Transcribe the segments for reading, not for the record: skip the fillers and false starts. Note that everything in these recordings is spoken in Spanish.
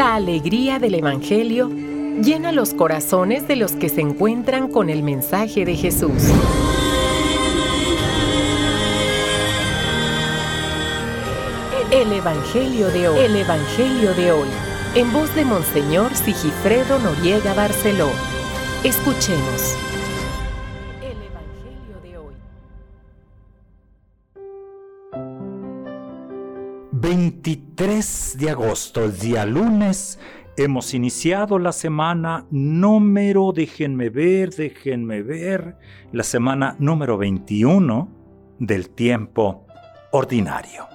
La alegría del Evangelio llena los corazones de los que se encuentran con el mensaje de Jesús. El Evangelio de hoy. El Evangelio de hoy. En voz de Monseñor Sigifredo Noriega Barceló. Escuchemos. El Evangelio de hoy. 23 de agosto, el día lunes, hemos iniciado la semana número, déjenme ver, la semana número 21 del tiempo ordinario.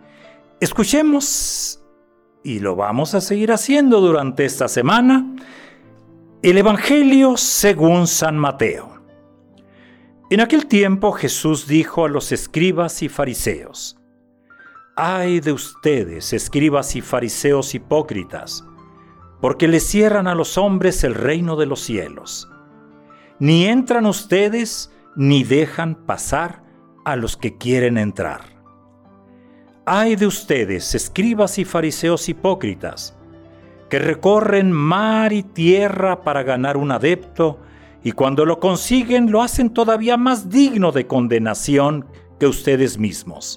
Escuchemos, y lo vamos a seguir haciendo durante esta semana, el Evangelio según San Mateo. En aquel tiempo Jesús dijo a los escribas y fariseos: «Ay de ustedes, escribas y fariseos hipócritas, porque les cierran a los hombres el reino de los cielos. Ni entran ustedes, ni dejan pasar a los que quieren entrar. Ay de ustedes, escribas y fariseos hipócritas, que recorren mar y tierra para ganar un adepto, y cuando lo consiguen lo hacen todavía más digno de condenación que ustedes mismos.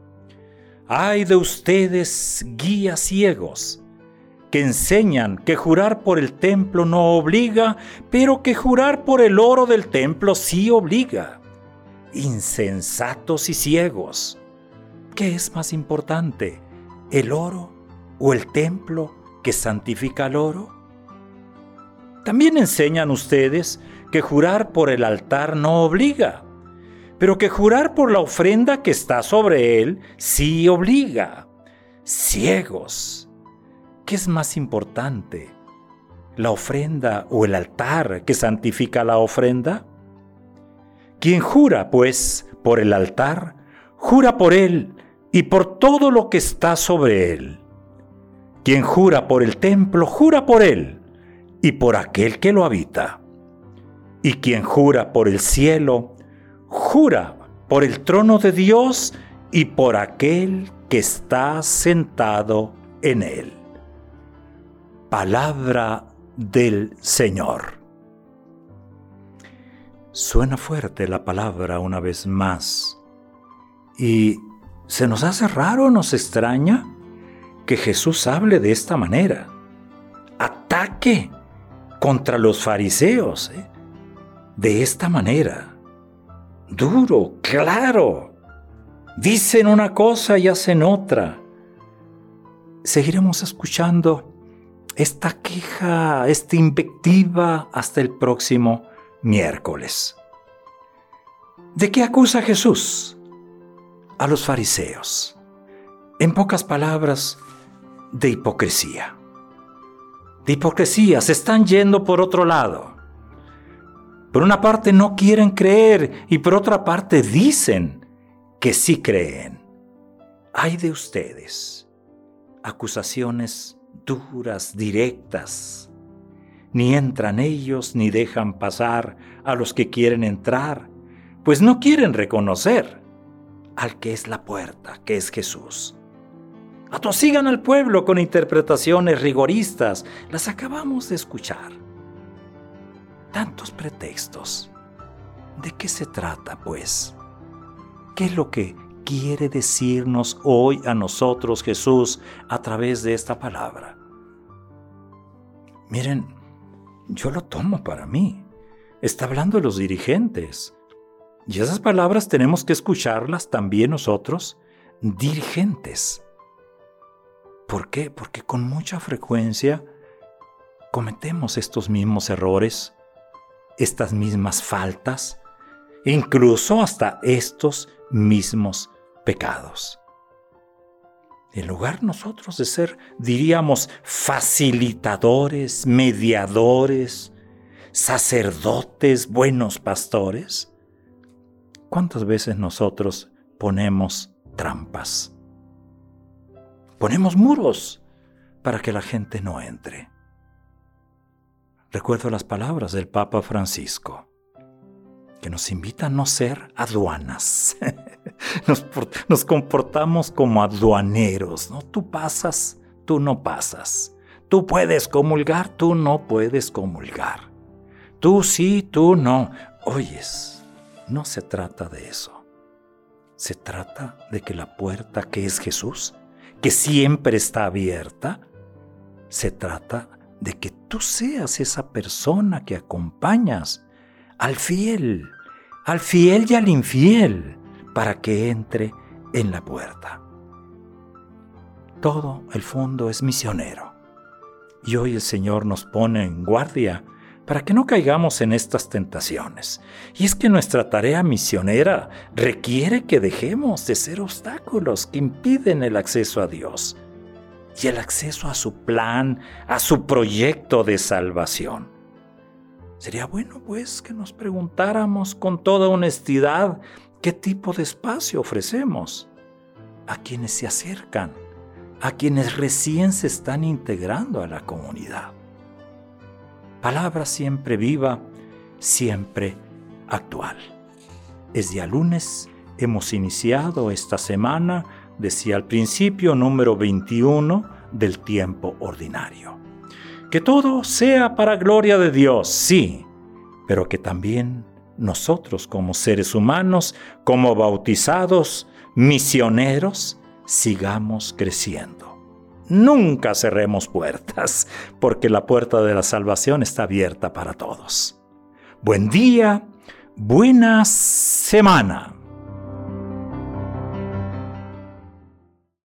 Ay de ustedes, guías ciegos, que enseñan que jurar por el templo no obliga, pero que jurar por el oro del templo sí obliga. Insensatos y ciegos. ¿Qué es más importante, el oro o el templo que santifica el oro? También enseñan ustedes que jurar por el altar no obliga, pero que jurar por la ofrenda que está sobre él sí obliga. Ciegos. ¿Qué es más importante, la ofrenda o el altar que santifica la ofrenda? Quien jura, pues, por el altar, jura por él y por todo lo que está sobre él. Quien jura por el templo, jura por él y por aquel que lo habita. Y quien jura por el cielo, jura por el trono de Dios y por aquel que está sentado en él». Palabra del Señor. Suena fuerte la palabra una vez más. Y se nos hace raro, nos extraña que Jesús hable de esta manera. Ataque contra los fariseos, de esta manera. Duro, claro. Dicen una cosa y hacen otra. Seguiremos escuchando esta queja, esta invectiva hasta el próximo miércoles. ¿De qué acusa Jesús a los fariseos? En pocas palabras, de hipocresía. De hipocresía, se están yendo por otro lado. Por una parte no quieren creer y por otra parte dicen que sí creen. Ay de ustedes. Acusaciones duras, directas. Ni entran ellos ni dejan pasar a los que quieren entrar, pues no quieren reconocer al que es la puerta, que es Jesús. Atosigan al pueblo con interpretaciones rigoristas, las acabamos de escuchar. Tantos pretextos. ¿De qué se trata, pues? ¿Qué es lo que quiere decirnos hoy a nosotros Jesús a través de esta palabra? Miren, yo lo tomo para mí. Está hablando de los dirigentes. Y esas palabras tenemos que escucharlas también nosotros, dirigentes. ¿Por qué? Porque con mucha frecuencia cometemos estos mismos errores, estas mismas faltas, incluso hasta estos mismos pecados. En lugar nosotros de ser, diríamos, facilitadores, mediadores, sacerdotes, buenos pastores, ¿cuántas veces nosotros ponemos trampas? Ponemos muros para que la gente no entre. Recuerdo las palabras del Papa Francisco, que nos invita a no ser aduanas. Nos comportamos como aduaneros, ¿no? Tú pasas, tú no pasas. Tú puedes comulgar, tú no puedes comulgar. Tú sí, tú no. Oyes, no se trata de eso. Se trata de que la puerta que es Jesús, que siempre está abierta, se trata de que tú seas esa persona que acompañas al fiel y al infiel para que entre en la puerta. Todo el fondo es misionero. Y hoy el Señor nos pone en guardia para que no caigamos en estas tentaciones. Y es que nuestra tarea misionera requiere que dejemos de ser obstáculos que impiden el acceso a Dios y el acceso a su plan, a su proyecto de salvación. Sería bueno, pues, que nos preguntáramos con toda honestidad qué tipo de espacio ofrecemos a quienes se acercan, a quienes recién se están integrando a la comunidad. Palabra siempre viva, siempre actual. Es día lunes, hemos iniciado esta semana, decía al principio, número 21 del tiempo ordinario. Que todo sea para gloria de Dios, sí, pero que también nosotros como seres humanos, como bautizados, misioneros, sigamos creciendo. Nunca cerremos puertas, porque la puerta de la salvación está abierta para todos. Buen día, buena semana.